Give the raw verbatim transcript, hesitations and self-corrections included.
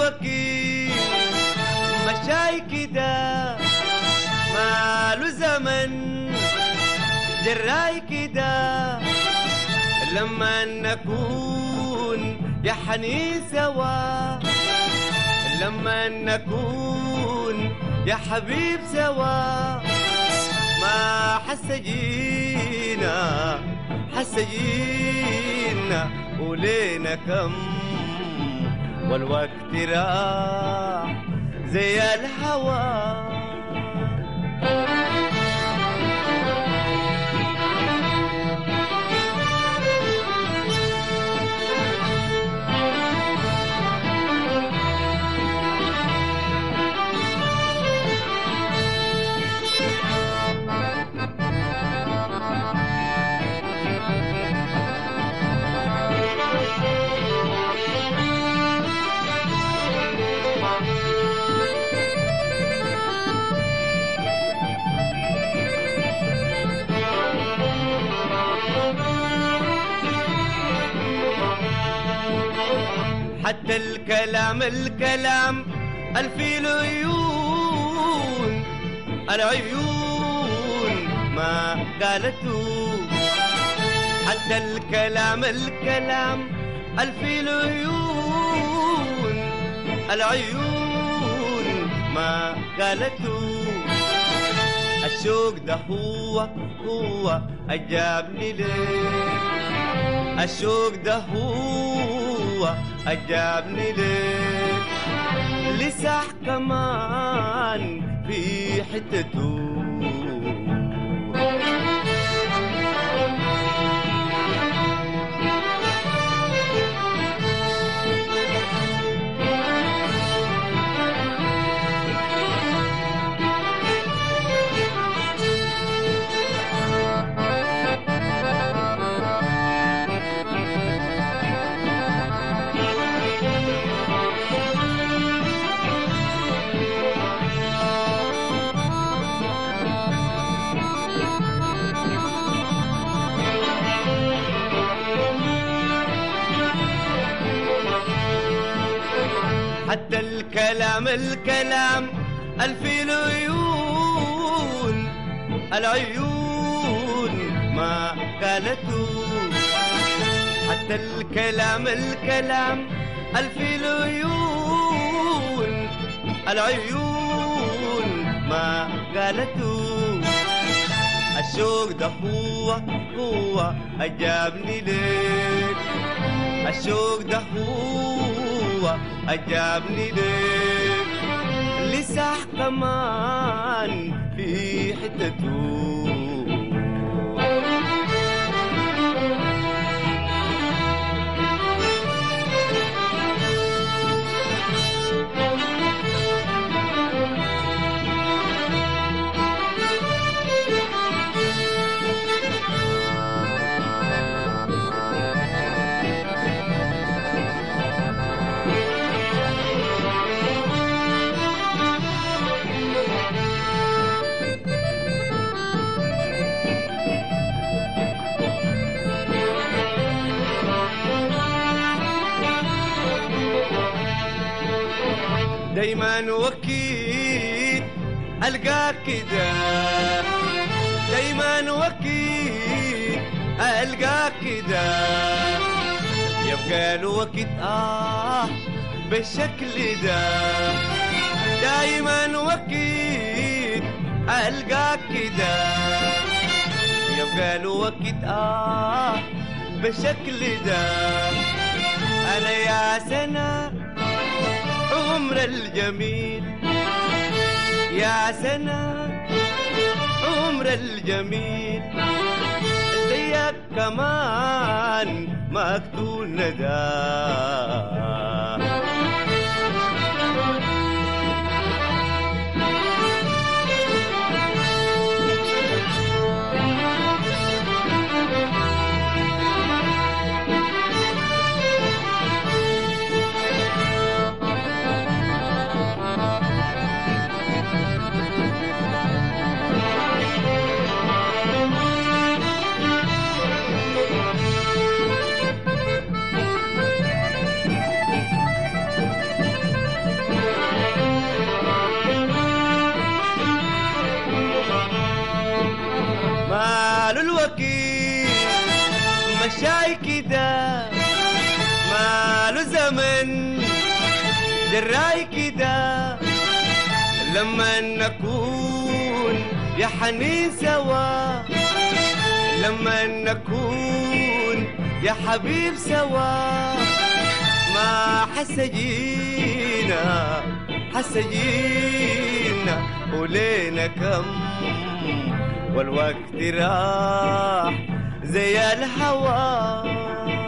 وكيل مشاي كده ماله زمن جراي كده لما نكون يا حنين سوا لما نكون يا حبيب سوا ما حسجينا حسجينا ولينا كم والوقت راح زي الهوى حتى الكلام الكلام الفي العيون العيون ما قالته حتى الكلام الكلام الفي العيون العيون ما قالته الشوق ده هو هو أجابني ليه الشوق ده هو أجابني ليه لسه كمان في حتته حتى الكلام الكلام الفي العيون العيون ما قالته حتى الكلام الكلام الفي العيون العيون ما قالته الشوق ده هو هو أجابني ليك الشوق ده هو أجابني ليك لسه كمان في حتته دايما وكيد ألقاك كده دايما وكيد ألقاك كده يبقى الوقت آه بالشكل ده دايما وكيد ألقاك كده يبقى الوقت آه بالشكل ده أنا يا سنة عمر الجميل يا سنة عمر الجميل زيك كمان مقتول ندى ماشي كده ماله زمن جراي كده لما نكون يا حنين سوا لما نكون يا حبيب سوا ما حسجينا حسجينا ولينا كم والوقت راح زي الهوى